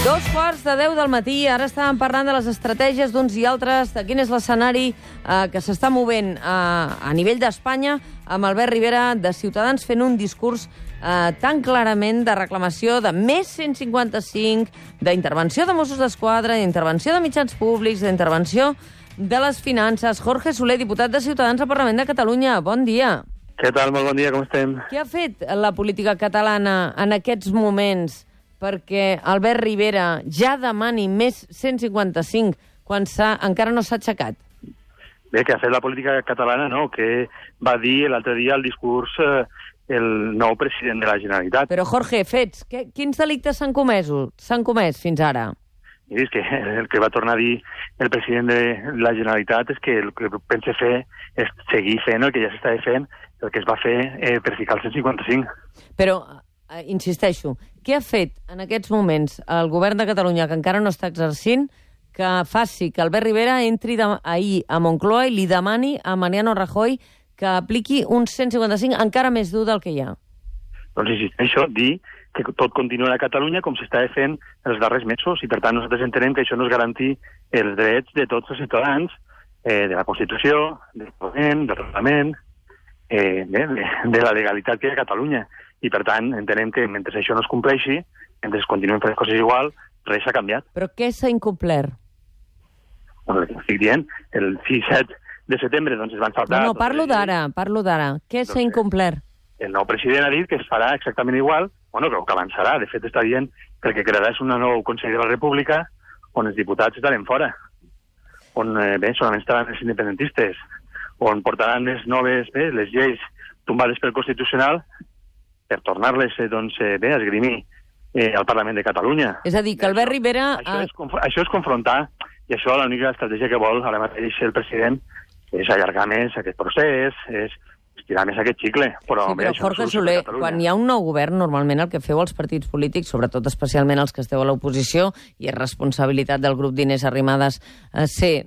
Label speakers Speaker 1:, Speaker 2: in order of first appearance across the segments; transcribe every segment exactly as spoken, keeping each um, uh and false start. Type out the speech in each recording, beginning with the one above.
Speaker 1: Dos quarts de deu del matí, ara estàvem parlant de les estratègies d'uns i altres, de quin és l'escenari eh, que s'està movent eh, a nivell d'Espanya, amb Albert Rivera de Ciutadans fent un discurs eh, tan clarament de reclamació de més cent cinquanta-cinc, d'intervenció de Mossos d'Esquadra, d'intervenció de mitjans públics, d'intervenció de les finances. Jorge Soler, diputat de Ciutadans al Parlament de Catalunya. Bon dia.
Speaker 2: Què tal? Molt bon dia, com estem?
Speaker 1: Què ha fet la política catalana en aquests moments perquè Albert Rivera ja demani més cent cinquanta-cinc quan encara no s'ha aixecat?
Speaker 2: Bé, que ha fet la política catalana, no?, que va dir l'altre dia al discurs eh, el nou president de la Generalitat.
Speaker 1: Però, Jorge, fets, que, quins delictes s'han comès, s'han comès fins ara?
Speaker 2: I és que el que va tornar a dir el president de la Generalitat és que el que pensa fer és seguir fent el que ja s'estava fent, el que es va fer eh, per ficar el cent cinquanta-cinc.
Speaker 1: Però, eh, insisteixo, què ha fet en aquests moments el govern de Catalunya, que encara no està exercint, que faci que Albert Rivera entri de, ahir a Moncloa i li demani a Mariano Rajoy que apliqui un cent cinquanta-cinc encara més dur del que hi ha?
Speaker 2: Doncs insisteixo, dir que tot continua a Catalunya com s'estava fent els darrers mesos, i per tant nosaltres entenem que això no és garantir els drets de tots els ciutadans, eh, de la Constitució, del Parlament, del Reglament, eh, de, de la legalitat que hi ha a Catalunya. I per tant entenem que mentre això no es compleixi, mentre es continuïn fent coses igual, res s'ha canviat.
Speaker 1: Però què s'ha incomplert?
Speaker 2: Bueno, el que estic dient, el sis set de setembre doncs es van saltar...
Speaker 1: No, no, parlo d'ara, parlo d'ara. Què s'ha incomplert?
Speaker 2: El nou president ha dit que es farà exactament igual, bueno, que avançarà. De fet, està dient que el que crearà és un nou Consell de la República on els diputats estaran fora, on eh, bé, solament estaran els independentistes, on portaran les noves, bé, les lleis tombades pel Constitucional per tornar-les eh, doncs, eh, bé, a esgrimir eh, al Parlament de Catalunya.
Speaker 1: És a dir, que Albert
Speaker 2: això,
Speaker 1: Rivera...
Speaker 2: Això és, això és confrontar, i això l'única estratègia que vol ara mateix el president és allargar més aquest procés, és estirar més aquest xicle. Però,
Speaker 1: sí, però
Speaker 2: bé,
Speaker 1: Jorge Soler, quan hi ha un nou govern, normalment el que feu els partits polítics, sobretot especialment els que esteu a l'oposició, i és responsabilitat del grup d'Inés Arrimadas eh, ser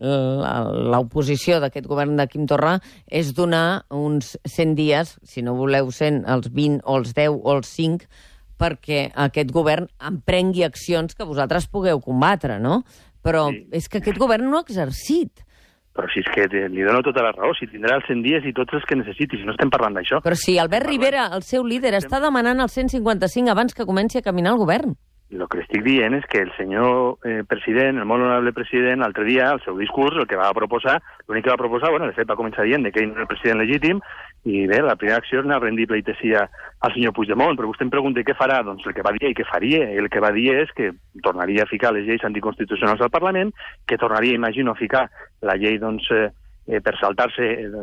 Speaker 1: l'oposició d'aquest govern de Quim Torra, és donar uns cent dies, si no voleu cent, els vint o els deu o els cinc, perquè aquest govern emprengui accions que vosaltres pugueu combatre, no? Però sí. És que aquest govern no ha exercit.
Speaker 2: Però si és que li dono tota la raó, si tindrà els cent dies i tots els que necessiti, si no estem parlant d'això.
Speaker 1: Però si Albert Rivera, el seu líder, està demanant el cent cinquanta-cinc abans que comenci a caminar el govern.
Speaker 2: El que estic dient és que el senyor eh, president, el molt honorable president, l'altre dia, al seu discurs, el que va proposar, l'únic que va proposar, bueno, de fet va començar dient que ell no és el president legítim, i bé, la primera acció és anar a rendir pleitessia al senyor Puigdemont, però vostè em pregunta què farà, doncs el que va dir i què faria. El que va dir és que tornaria a ficar les lleis anticonstitucionals al Parlament, que tornaria, imagino, a ficar la llei, doncs, eh, Eh, per saltar-se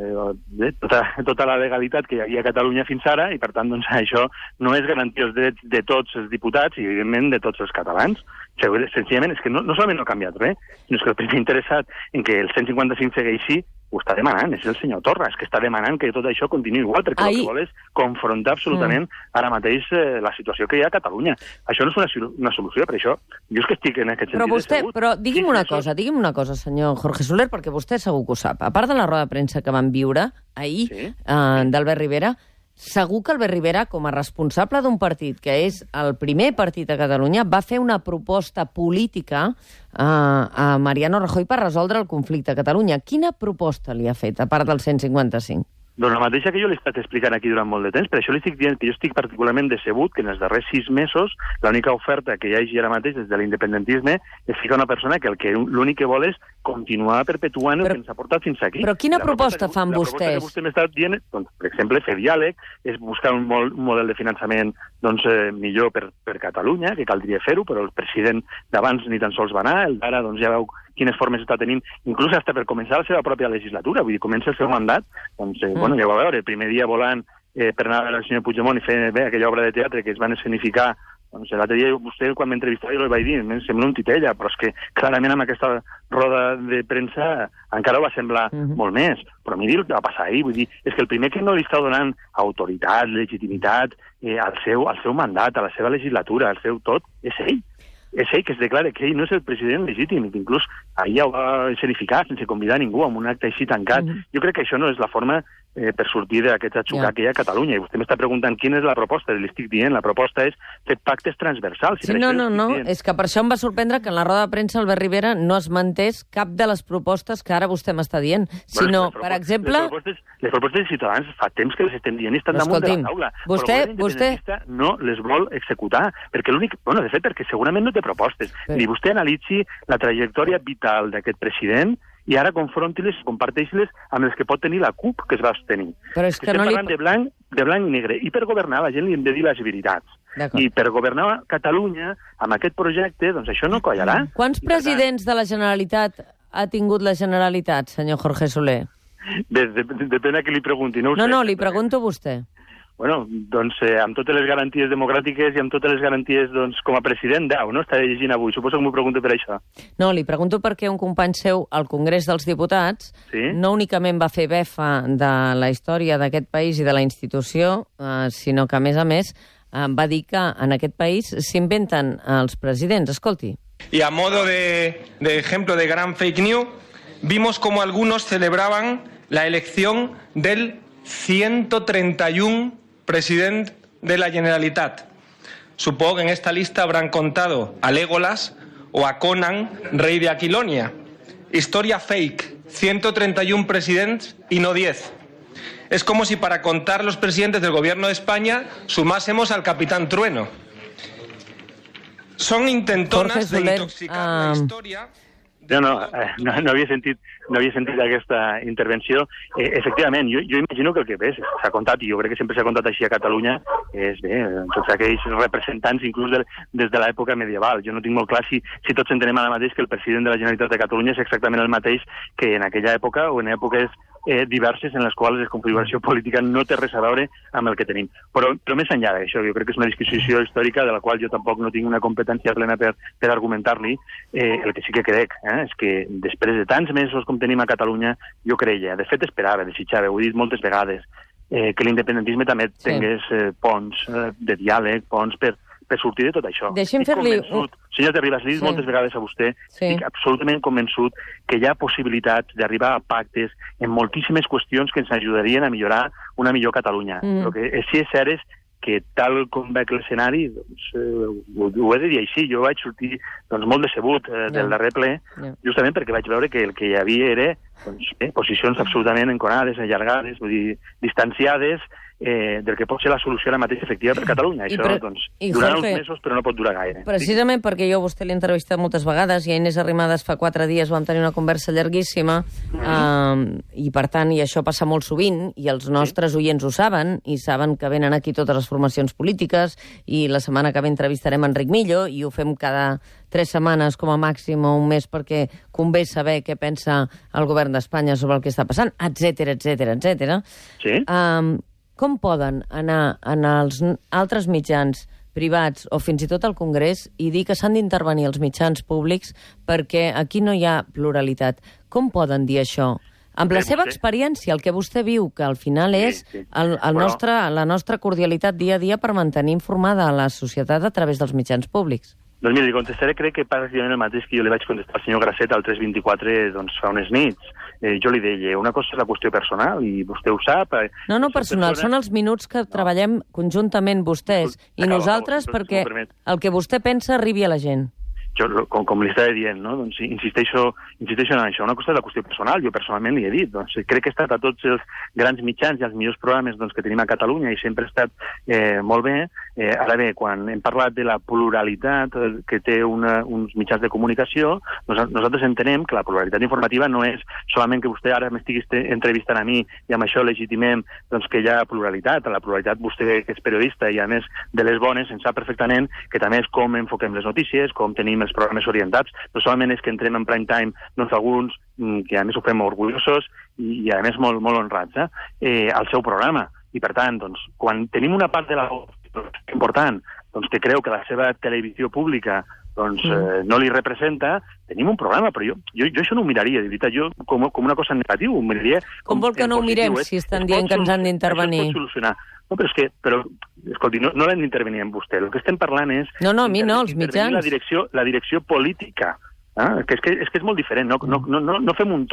Speaker 2: eh, tota, tota la legalitat que hi havia a Catalunya fins ara, i per tant doncs, això no és garantir els drets de tots els diputats i evidentment de tots els catalans. Senzillament és que no, no solament no ha canviat res, sinó que el primer interessat en que el cent cinquanta-cinc segueixi ho està demanant, és el senyor Torra, és que està demanant que tot això continuï igual, perquè Ahir... el que vol és confrontar absolutament mm. ara mateix eh, la situació que hi ha a Catalunya. Això no és una, una solució, per això jo és que estic en aquest sentit
Speaker 1: però vostè,
Speaker 2: decebut.
Speaker 1: Però digui'm
Speaker 2: sí,
Speaker 1: una
Speaker 2: sí,
Speaker 1: cosa, digui'm una cosa, senyor Jorge Soler, perquè vostè segur que ho sap. A part de la roda de premsa que van viure ahir sí. eh, d'Albert Rivera, segur que Albert Rivera, com a responsable d'un partit que és el primer partit a Catalunya, va fer una proposta política eh, a Mariano Rajoy per resoldre el conflicte a Catalunya. Quina proposta li ha fet, a part del cent cinquanta-cinc?
Speaker 2: Doncs la mateixa que jo l'he estat explicant aquí durant molt de temps, per això li estic dient que jo estic particularment decebut que en els darrers sis mesos l'única oferta que hi hagi ara mateix des de l'independentisme és ficar una persona que el que l'únic que vol és continuar perpetuant el però, que ens ha portat fins aquí.
Speaker 1: Però quina
Speaker 2: la
Speaker 1: proposta, proposta fan
Speaker 2: la
Speaker 1: vostès?
Speaker 2: La proposta que vostè m'està dient, doncs, per exemple, fer diàleg, és buscar un, mol, un model de finançament doncs, eh, millor per, per Catalunya, que caldria fer-ho, però el president d'abans ni tan sols va anar, el d'ara doncs, ja veu quines formes està tenint, inclús fins per començar la seva pròpia legislatura, vull dir, comença el seu mandat, doncs, eh, mm. bueno, ja ho va veure, el primer dia volant eh, per anar a veure el senyor Puigdemont i fer bé aquella obra de teatre que es van escenificar, doncs l'altre dia vostè quan m'entrevistava jo li vaig dir, em sembla un titella, però és que clarament amb aquesta roda de premsa encara ho va semblar mm -hmm. molt més, però miri el que va passar ahir, vull dir, és que el primer que no li està donant autoritat, legitimitat eh, al, seu, al seu mandat, a la seva legislatura, al seu tot, és ell. És ell que es declara que ell no és el president legítim, i que inclús ahir ja ho va escenificar sense convidar ningú amb un acte així tancat. Mm -hmm. Jo crec que això no és la forma eh, per sortir d'aquest atzucar yeah. que hi ha a Catalunya. I vostè m'està preguntant quina és la proposta. Li estic dient, la proposta és fer pactes transversals.
Speaker 1: Sí, no, no, no. Dient. És que per això em va sorprendre que en la roda de premsa Albert Rivera no esmentés cap de les propostes que ara vostè m'està dient, sinó, bueno, per exemple...
Speaker 2: Les propostes, les propostes de Ciutadans fa temps que les estem dient i estan damunt de la taula.
Speaker 1: Vostè,
Speaker 2: però el
Speaker 1: vostè...
Speaker 2: no les vol executar, perquè l'únic... Bueno, de fet, perquè segurament no té propostes. Però... Ni vostè analitzi la trajectòria vital d'aquest president i ara confronti-les, comparteixi-les amb les que pot tenir la CUP que es va abstenir.
Speaker 1: Però és que
Speaker 2: Estem
Speaker 1: no li...
Speaker 2: parlant de blanc, de blanc i negre. I per governar la gent li hem de dir les veritats. I per governar Catalunya amb aquest projecte, doncs això no collarà.
Speaker 1: Quants presidents de la Generalitat ha tingut la Generalitat, senyor Jorge Soler?
Speaker 2: De, de, de, depèn a qui li pregunti. No,
Speaker 1: no,
Speaker 2: sé,
Speaker 1: no, li pregunto a vostè.
Speaker 2: Bueno, doncs eh, amb totes les garanties democràtiques i amb totes les garanties, doncs, com a president, deu, no? Estaré llegint avui. Suposo que m'ho pregunto per això.
Speaker 1: No, li pregunto perquè un company seu al Congrés dels Diputats sí? no únicament va fer befa de la història d'aquest país i de la institució, eh, sinó que, a més a més, eh, va dir que en aquest país s'inventen els presidents. Escolti.
Speaker 3: Y a modo de, de ejemplo de gran fake news, vimos como algunos celebraban la elección del ciento treinta y uno presidente de la Generalitat. Supongo que en esta lista habrán contado a Legolas o a Conan, rey de Aquilonia. Historia fake, ciento treinta y uno presidentes y no diez. Es como si para contar los presidentes del gobierno de España sumásemos al Capitán Trueno. Son intentonas de intoxicar um... la historia...
Speaker 2: No, no, no, no havia sentit, no havia sentit aquesta intervenció. Eh, efectivament, jo, jo imagino que el que bé s'ha contat, i jo crec que sempre s'ha contat així a Catalunya, és bé, tots aquells representants, inclús de, des de l'època medieval. Jo no tinc molt clar si, si tots entenem ara mateix que el president de la Generalitat de Catalunya és exactament el mateix que en aquella època o en èpoques eh, diverses en les quals la configuració política no té res a veure amb el que tenim. Però, però més enllà d'això, jo crec que és una disquisició històrica de la qual jo tampoc no tinc una competència plena per, per argumentar-li. Eh, el que sí que crec eh, és que després de tants mesos com tenim a Catalunya, jo creia, de fet esperava, desitjava, ho he dit moltes vegades, eh, que l'independentisme també sí. tingués eh, ponts eh, de diàleg, ponts per, per sortir de tot això.
Speaker 1: Deixi'm fer-li...
Speaker 2: Senyor de Ribas, li he dit sí. moltes vegades a vostè, sí. estic absolutament convençut que hi ha possibilitats d'arribar a pactes en moltíssimes qüestions que ens ajudarien a millorar una millor Catalunya. Mm. El que sí és cert és que tal com veig l'escenari, doncs, eh, ho, ho he de dir així, jo vaig sortir doncs, molt decebut eh, del yeah. darrer ple, yeah. justament perquè vaig veure que el que hi havia era doncs, eh, posicions absolutament enconades, allargades, vull dir, distanciades, eh, del que pot ser la solució ara mateix efectiva per Catalunya. I Això, pre... doncs, durarà Jorge, uns mesos, però no pot durar gaire.
Speaker 1: Precisament sí. perquè jo a vostè l'he entrevistat moltes vegades i a Inés Arrimadas fa quatre dies vam tenir una conversa llarguíssima mm-hmm. um, i, per tant, i això passa molt sovint i els nostres sí. oients ho saben i saben que venen aquí totes les formacions polítiques i la setmana que ve entrevistarem Enric Millo i ho fem cada tres setmanes com a màxim o un mes perquè convé saber què pensa el govern d'Espanya sobre el que està passant, etcètera, etcètera, etcètera.
Speaker 2: Sí.
Speaker 1: Um, Com poden anar en els altres mitjans privats o fins i tot al Congrés i dir que s'han d'intervenir els mitjans públics perquè aquí no hi ha pluralitat? Com poden dir això? Amb la seva experiència, el que vostè viu, que al final és el, el nostre, la nostra cordialitat dia a dia per mantenir informada a la societat a través dels mitjans públics.
Speaker 2: Doncs mira, li contestaré crec que pràcticament el mateix que jo li vaig contestar al senyor Grasset al tres vint-i-quatre doncs, fa unes nits. Eh, jo li deia, una cosa és la qüestió personal, i vostè ho sap. Eh,
Speaker 1: no, no, personal, persones... són els minuts que no. treballem conjuntament vostès i acabo, nosaltres acabo, perquè el que vostè pensa arribi a la gent.
Speaker 2: Jo, com, com li estava dient, no? doncs, insisteixo, insisteixo en això. Una cosa és la qüestió personal, jo personalment li he dit. Doncs, crec que he estat a tots els grans mitjans i els millors programes doncs, que tenim a Catalunya i sempre he estat eh, molt bé. Eh, ara bé, quan hem parlat de la pluralitat que té una, uns mitjans de comunicació, nos, nosaltres entenem que la pluralitat informativa no és solament que vostè ara m'estigui entrevistant a mi i amb això legitimem doncs, que hi ha pluralitat. La pluralitat, vostè que és periodista i a més de les bones, en sap perfectament que també és com enfoquem les notícies, com tenim els programes orientats. No solament és que entrem en prime time doncs, alguns que a més ho fem orgullosos i, i a més molt, molt honrats eh, eh, al seu programa. I per tant, doncs, quan tenim una part de la important doncs, que creu que la seva televisió pública doncs, mm. eh, no li representa, tenim un programa, però jo, jo, jo això no ho miraria, de veritat, jo com, com una cosa negativa, ho miraria...
Speaker 1: Com, com vol que no ho mirem, eh? Si estan dient que ens han d'intervenir?
Speaker 2: Això es pot solucionar. No, però és que, però, escolti, no, no l'hem d'intervenir amb vostè. El que estem parlant és...
Speaker 1: No, no, a mi no, els mitjans.
Speaker 2: La direcció, la direcció política. Ah, que és, que, és que és molt diferent, no, no, no, no fem un tot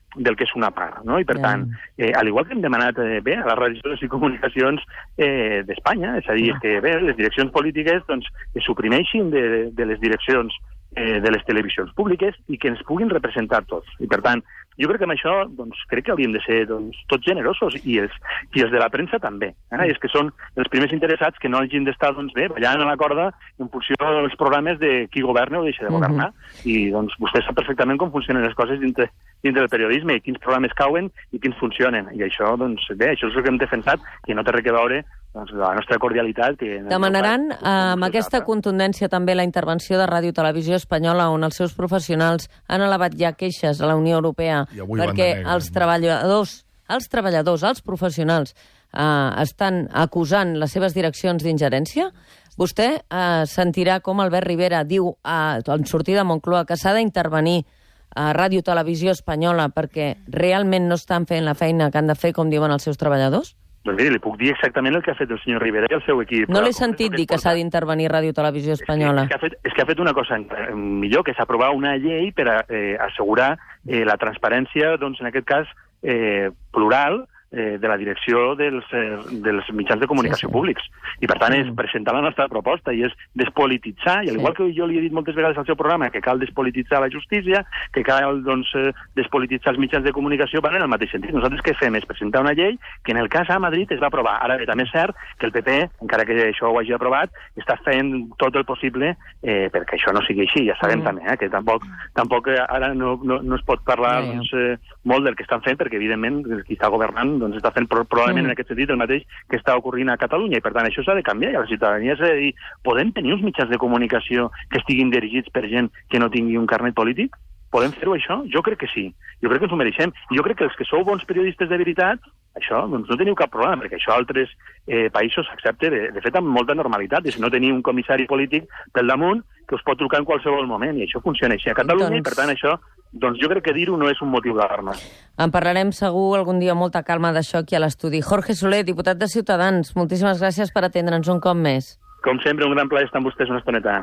Speaker 2: del que és una part, no? I per tant, eh, al igual que hem demanat eh, bé a les radios i comunicacions eh, d'Espanya, és a dir, que bé, les direccions polítiques doncs, es suprimeixin de, de les direccions eh, de les televisions públiques i que ens puguin representar tots. I per tant, jo crec que amb això doncs, crec que hauríem de ser doncs, tots generosos i els, i els de la premsa també. Eh? I és que són els primers interessats que no hagin d'estar doncs, bé, ballant a la corda en funció dels programes de qui governa o deixa de governar. Uh-huh. I doncs, vostè sap perfectament com funcionen les coses dintre, dintre del periodisme i quins programes cauen i quins funcionen. I això, doncs, bé, això és el que hem defensat, que no té res a veure doncs, la nostra cordialitat. Que
Speaker 1: demanaran eh, amb aquesta contundència també la intervenció de Ràdio Televisió Espanyola, on els seus professionals han elevat ja queixes a la Unió Europea perquè els treballadors, els treballadors, els professionals eh, estan acusant les seves direccions d'ingerència. Vostè eh, sentirà com Albert Rivera diu eh, en sortida de Moncloa que s'ha d'intervenir a Ràdio Televisió Espanyola perquè realment no estan fent la feina que han de fer, com diuen els seus treballadors?
Speaker 2: Doncs miri, li puc dir exactament el que ha fet el senyor Rivera i el seu equip.
Speaker 1: No l'he sentit dir que s'ha d'intervenir Ràdio Televisió Espanyola.
Speaker 2: És que, és, que ha fet, és que ha fet una cosa millor, que és aprovar una llei per a, eh, assegurar eh, la transparència, doncs, en aquest cas, eh, plural, eh, de la direcció dels, eh, dels mitjans de comunicació sí, sí. públics. I, per tant, és presentar la nostra proposta i és despolititzar, i al sí. igual que jo li he dit moltes vegades al seu programa que cal despolititzar la justícia, que cal doncs, eh, despolititzar els mitjans de comunicació, van en el mateix sentit. Nosaltres què fem? És presentar una llei que en el cas a Madrid es va aprovar. Ara bé, també és cert que el P P, encara que això ho hagi aprovat, està fent tot el possible eh, perquè això no sigui així. Ja sabem mm. també eh, que tampoc, tampoc ara no, no, no es pot parlar yeah, yeah. Doncs, eh, molt del que estan fent, perquè evidentment qui està governant doncs està fent probablement mm. en aquest sentit el mateix que està ocorrint a Catalunya, i per tant això s'ha de canviar, i a la ciutadania s'ha de dir, podem tenir uns mitjans de comunicació que estiguin dirigits per gent que no tingui un carnet polític? Podem fer-ho això? Jo crec que sí. Jo crec que ens ho mereixem. I jo crec que els que sou bons periodistes de veritat, això doncs no teniu cap problema, perquè això altres eh, països s'accepta, de, de fet, amb molta normalitat. I si no teniu un comissari polític pel damunt que us pot trucar en qualsevol moment, i això funciona així a Catalunya, doncs... i per tant això, doncs jo crec que dir-ho no és un motiu d'alarma.
Speaker 1: En parlarem segur algun dia amb molta calma d'això aquí a l'estudi. Jorge Soler, diputat de Ciutadans, moltíssimes gràcies per atendre'ns un cop més.
Speaker 2: Com sempre, un gran plaer estar amb vostès una estoneta.